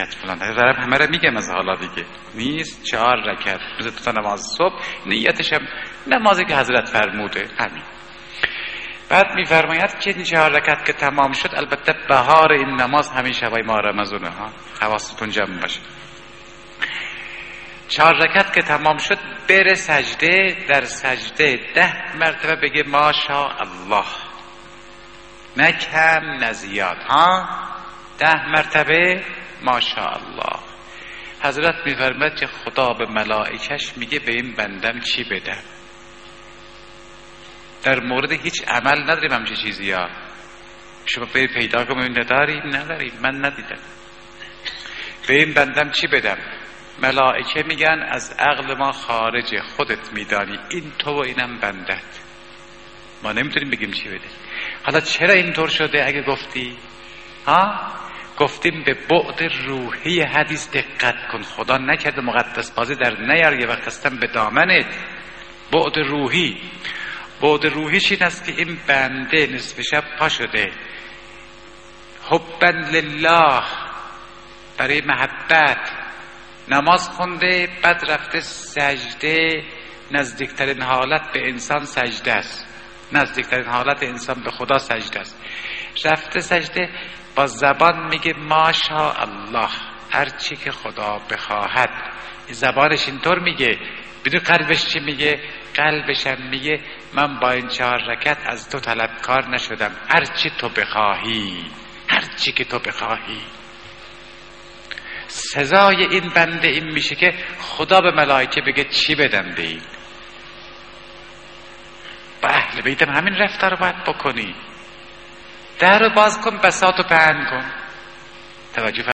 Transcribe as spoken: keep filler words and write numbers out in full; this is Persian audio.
رکعت فلان، دارم همه رو میگم از حالا دیگه نیست. چهار رکعت مثل تو نماز صبح، نیتش هم نمازی که حضرت فرموده همین. بعد میفرماید که این چهار رکعت که تمام شد، البته بهار این نماز همین شبای ماه رمضانه ها، حواستون جمع باشه. چهار رکعت که تمام شد بره سجده، در سجده ده مرتبه بگه ماشاءالله، نه کم نه زیاد ها، ده مرتبه ماشاءالله. حضرت میفرماید که خدا به ملائکش میگه به این بندم چی بدم؟ در مورد هیچ عمل نداریم همچه چیزی ها، شما برید پیدا کنید نداریم، نداریم، من ندیدم. به این بندم چی بدم؟ ملائکه میگن از عقل ما خارجه، خودت میدانی، این تو و اینم بندت، ما نمیتونیم بگیم چی بده. حالا چرا اینطور شده؟ اگه گفتی ها، گفتیم به بعد روحی حدیث دقت کن. خدا نکرده مقدس بازی در نیار، یه وقت هستم به دامنت. بعد روحی، بعد روحیش این است که این بنده نصف شب پا شده حبا لله، برای محبت نماز خونده، بعد رفته سجده. نزدیکترین حالت به انسان سجده است، نزدیکترین حالت انسان به خدا سجده است. رفته سجده، با زبان میگه ماشاءالله، هر چی که خدا بخواهد. زبانش اینطور میگه، بدون قلبش چی میگه؟ قلبش هم میگه من با این چهار رکعت از تو طلبکار نشدم، هر چی تو بخواهی، هر چی که تو بخواهی. سزای این بنده این میشه که خدا به ملائکه بگه چی بدم به این. با اهل بیتم همین رفتار رو باید بکنی. در رو باز کن، بساط رو پهن کن. توجه